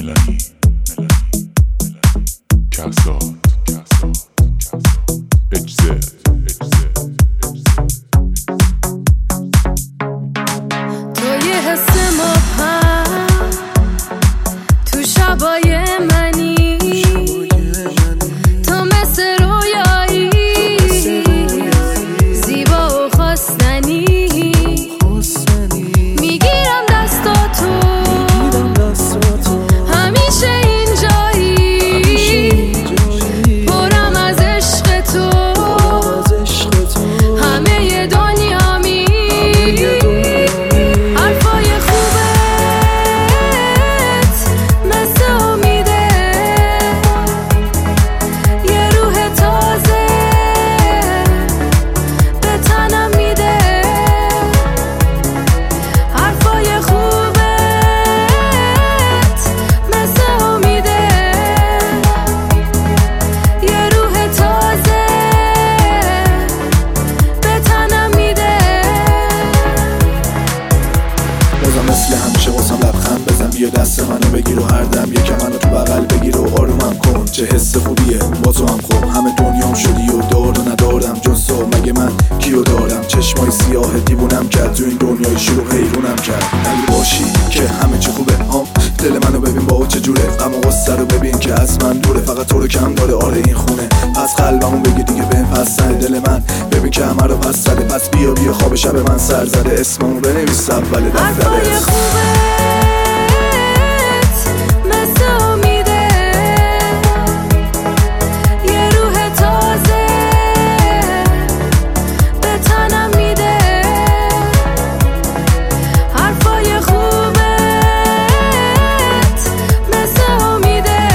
ملانی کسات اجزه تو یه حس مبهم تو شبای منی، تو مثل رویایی زیبا و خواستنی، میگیرم دستاتو همیشه اینجایی، پرم از عشق تو همه دنیامی، حرفای خوبت مثل امیده، یه روح تازه به تنم میده، حرفای خوبت مثل امیده، یه روح تازه به تنم میده. بازم مثل همیشه واسم لبخند بزن، بیا دست منو بگیر و هر دم یکم منو تو بغل بگیر و آرومم کن، چه حس خوبیه با تو هم خوب، همه دنیام شدی و دار و ندارم جز تو، مگه من کیو دارم؟ چشمای سیاه دیوونم کرد، تو این دنیای شیر و حیرونم کرد، اگه باشی که همه چی خوبه ها، دل منو ببین با چجوره، غم و غصه رو ببین که از من دوره، فقط تو رو کم داره آره این خونه، پس قلبمو بگی دیگه بهم پس نده، دل من ببین که همه رو پس زده، پس بیا خواب شب من سر زده، اسممو بنویس اول دفتر حرفای خوبت مثل امیده، یه روح تازه به تنم میده، حرفای خوبت مثل امیده،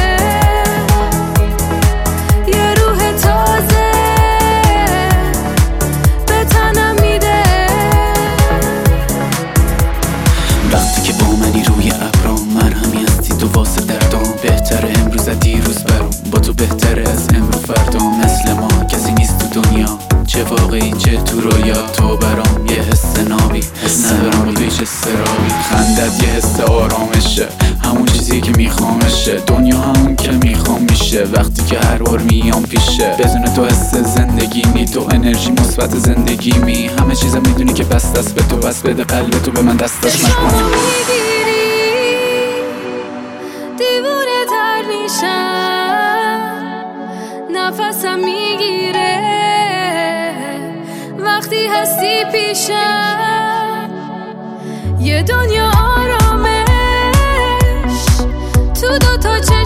یه روح تازه به تنم میده. وقتی که با منی روی ابرام، مرهمی هستی تو واسه دردام، بهتره امروز از دیروز برام، با تو بهتره از امرو فردا، مثل ما کسی نیست تو دنیا، چه واقعی چه تو رویا، تو برام یه حس نابی، حس ندارم با تو هیچ استرابی، خندت یه حس آرامشه، همون چیزی که میخوامشه، دنیا همون که میخوام میشه، وقتی که هر بار میام پیشه، بدون تو حس زندگی نی، تو انرژی مثبت زندگی می، همه چیزم میدونی که بس دست به تو، بس بده قلب تو به من دستش چشماتو نکنم. میگیری دیوونه تر میشم، نفسم میگیره وقتی هستی پیشم، یه دنیا آرامش تو دوتا